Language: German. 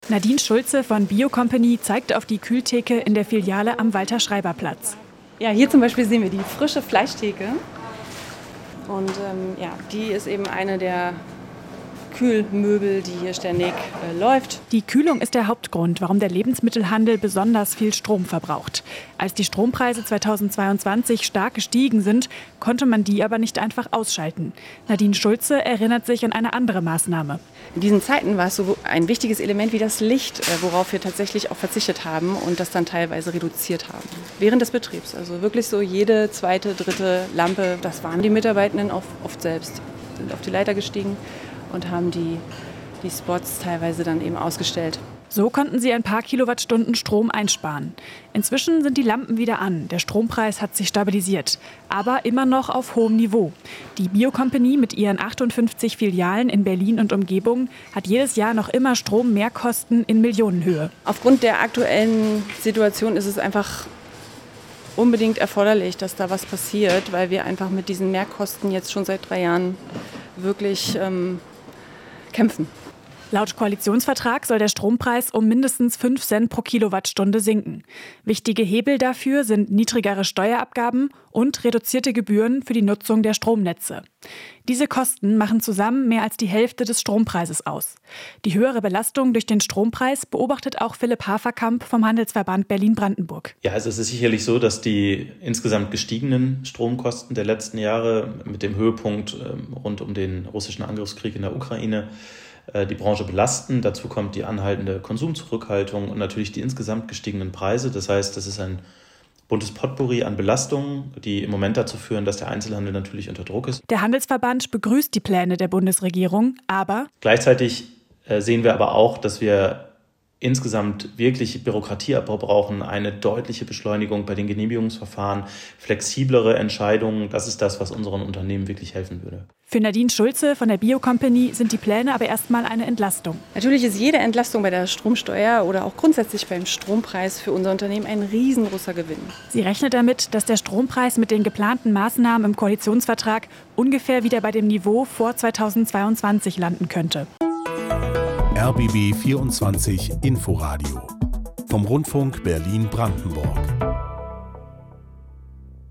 Nadine Schulze von Bio-Company zeigt auf die Kühltheke in der Filiale am Walter-Schreiber-Platz. Ja, hier zum Beispiel sehen wir die frische Fleischtheke. Und die ist eben eine der Kühlmöbel, die hier ständig läuft. Die Kühlung ist der Hauptgrund, warum der Lebensmittelhandel besonders viel Strom verbraucht. Als die Strompreise 2022 stark gestiegen sind, konnte man die aber nicht einfach ausschalten. Nadine Schulze erinnert sich an eine andere Maßnahme. In diesen Zeiten war es so ein wichtiges Element wie das Licht, worauf wir tatsächlich auch verzichtet haben und das dann teilweise reduziert haben. Während des Betriebs, also wirklich so jede zweite, dritte Lampe, das waren die Mitarbeitenden oft selbst, sind auf die Leiter gestiegen und haben die Spots teilweise dann eben ausgestellt. So konnten sie ein paar Kilowattstunden Strom einsparen. Inzwischen sind die Lampen wieder an. Der Strompreis hat sich stabilisiert, aber immer noch auf hohem Niveau. Die Bio-Company mit ihren 58 Filialen in Berlin und Umgebung hat jedes Jahr noch immer Strommehrkosten in Millionenhöhe. Aufgrund der aktuellen Situation ist es einfach unbedingt erforderlich, dass da was passiert, weil wir einfach mit diesen Mehrkosten jetzt schon seit 3 Jahren wirklich kämpfen. Laut Koalitionsvertrag soll der Strompreis um mindestens 5 Cent pro Kilowattstunde sinken. Wichtige Hebel dafür sind niedrigere Steuerabgaben und reduzierte Gebühren für die Nutzung der Stromnetze. Diese Kosten machen zusammen mehr als die Hälfte des Strompreises aus. Die höhere Belastung durch den Strompreis beobachtet auch Philipp Haferkamp vom Handelsverband Berlin-Brandenburg. Ja, also es ist sicherlich so, dass die insgesamt gestiegenen Stromkosten der letzten Jahre mit dem Höhepunkt rund um den russischen Angriffskrieg in der Ukraine die Branche belasten. Dazu kommt die anhaltende Konsumzurückhaltung und natürlich die insgesamt gestiegenen Preise. Das heißt, das ist ein buntes Potpourri an Belastungen, die im Moment dazu führen, dass der Einzelhandel natürlich unter Druck ist. Der Handelsverband begrüßt die Pläne der Bundesregierung, aber gleichzeitig sehen wir aber auch, dass wir insgesamt wirklich Bürokratieabbau brauchen, eine deutliche Beschleunigung bei den Genehmigungsverfahren, flexiblere Entscheidungen. Das ist das, was unseren Unternehmen wirklich helfen würde. Für Nadine Schulze von der Bio-Company sind die Pläne aber erstmal eine Entlastung. Natürlich ist jede Entlastung bei der Stromsteuer oder auch grundsätzlich beim Strompreis für unser Unternehmen ein riesengroßer Gewinn. Sie rechnet damit, dass der Strompreis mit den geplanten Maßnahmen im Koalitionsvertrag ungefähr wieder bei dem Niveau vor 2022 landen könnte. RBB 24 Inforadio vom Rundfunk Berlin-Brandenburg.